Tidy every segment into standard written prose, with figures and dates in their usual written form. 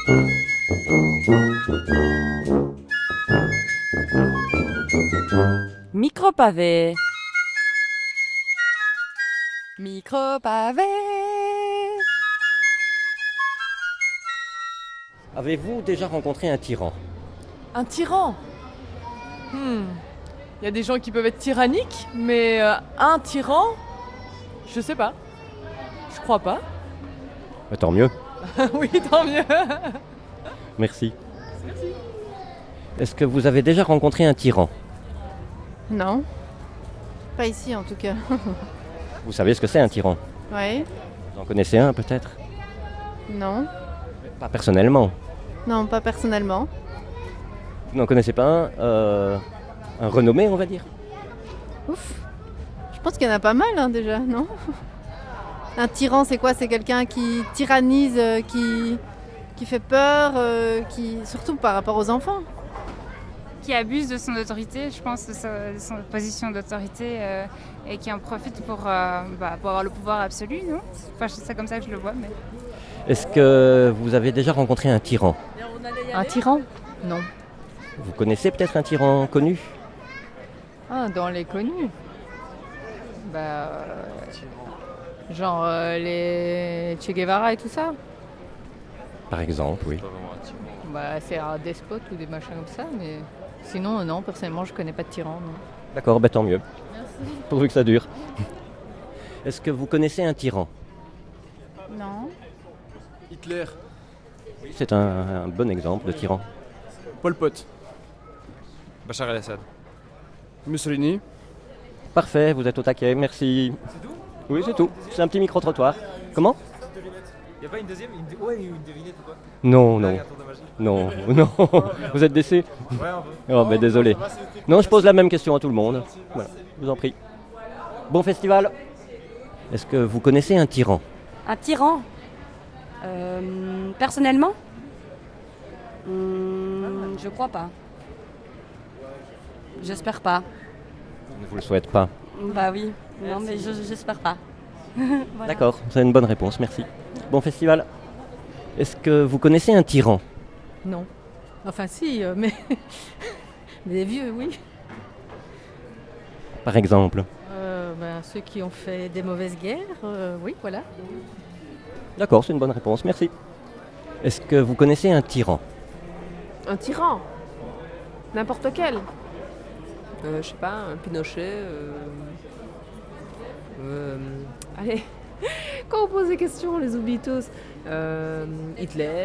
Micro-pavé. Micro-pavé. Avez-vous déjà rencontré un tyran ? Un tyran. Il y a des gens qui peuvent être tyranniques, mais un tyran, je sais pas. Je crois pas. Tant mieux. Oui, tant mieux. Merci. Est-ce que vous avez déjà rencontré un tyran ? Non. Pas ici en tout cas. Vous savez ce que c'est un tyran ? Ouais. Vous en connaissez un peut-être ? Non. Pas personnellement. Non, pas personnellement. Vous n'en connaissez pas un renommé, on va dire ? Ouf. Je pense qu'il y en a pas mal déjà, non ? Un tyran, c'est quoi ? C'est quelqu'un qui tyrannise, qui fait peur, surtout par rapport aux enfants. Qui abuse de son autorité, je pense, de son position d'autorité et qui en profite pour avoir le pouvoir absolu, non ? Enfin, c'est comme ça que je le vois. Mais... Est-ce que vous avez déjà rencontré un tyran ? Un tyran ? Non. Vous connaissez peut-être un tyran connu ? Ah, dans les connus. Genre les Che Guevara et tout ça. Par exemple, oui. C'est un despote ou des machins comme ça, mais sinon, non, personnellement, je connais pas de tyran. Non. D'accord, tant mieux. Merci. Pourvu que ça dure. Est-ce que vous connaissez un tyran ? Non. Hitler. Oui, c'est un bon exemple de tyran. Pol Pot. Bachar el-Assad. Mussolini. Parfait, vous êtes au taquet, merci. C'est tout ? Oui, c'est tout. C'est un petit micro-trottoir. Comment ? Il n'y a pas une deuxième une devinette ou quoi ? Non. Non. Vous êtes déçu ? Ouais, un peu. Oh, désolé. Non, je pose la même question à tout le monde. Voilà, je vous en prie. Bon festival. Est-ce que vous connaissez un tyran ? Un tyran. Personnellement, je crois pas. J'espère pas. Je ne vous le souhaite pas. Bah oui, non mais j'espère pas. Voilà. D'accord, c'est une bonne réponse, merci. Bon festival. Est-ce que vous connaissez un tyran ? Non. Enfin, si, mais des vieux, oui. Par exemple ? Ceux qui ont fait des mauvaises guerres, oui, voilà. D'accord, c'est une bonne réponse, merci. Est-ce que vous connaissez un tyran ? Un tyran ? N'importe quel ? Je sais pas, un Pinochet. Allez, quand on pose des questions, on les oublie tous. Hitler.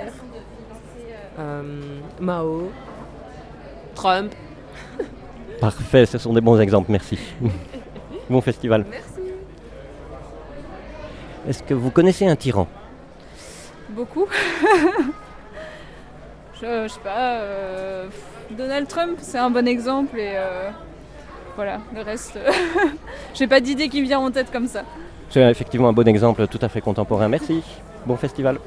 Mao. Trump. Parfait, ce sont des bons exemples, merci. Bon festival. Merci. Est-ce que vous connaissez un tyran ? Beaucoup. Je sais pas. Donald Trump, c'est un bon exemple et voilà, le reste. J'ai pas d'idée qui me vient en tête comme ça. C'est effectivement un bon exemple tout à fait contemporain, merci. Bon festival.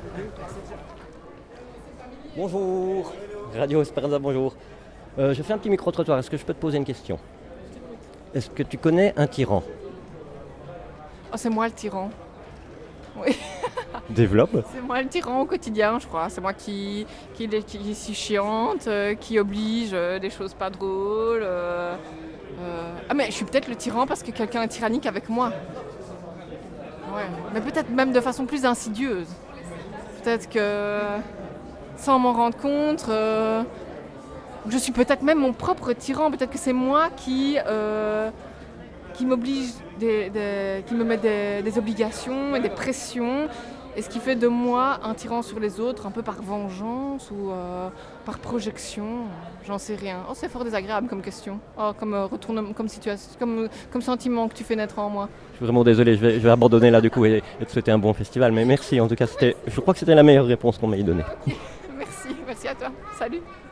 Bonjour, Radio Esperanza, bonjour. Je fais un petit micro-trottoir, est-ce que je peux te poser une question ? Est-ce que tu connais un tyran ? Oh, c'est moi le tyran. Oui. Développe. C'est moi le tyran au quotidien, je crois. C'est moi qui est si chiante, qui oblige des choses pas drôles. Ah mais je suis peut-être le tyran parce que quelqu'un est tyrannique avec moi. Ouais. Mais peut-être même de façon plus insidieuse. Peut-être que sans m'en rendre compte, je suis peut-être même mon propre tyran. Peut-être que c'est moi qui m'oblige, qui me met des obligations et des pressions. Et ce qui fait de moi un tyran sur les autres, un peu par vengeance ou par projection, j'en sais rien. Oh, c'est fort désagréable comme question, comme retournement, comme situation, comme sentiment que tu fais naître en moi. Je suis vraiment désolé, je vais abandonner là du coup et te souhaiter un bon festival. Mais merci, en tout cas, je crois que c'était la meilleure réponse qu'on m'ait donnée. Merci à toi. Salut.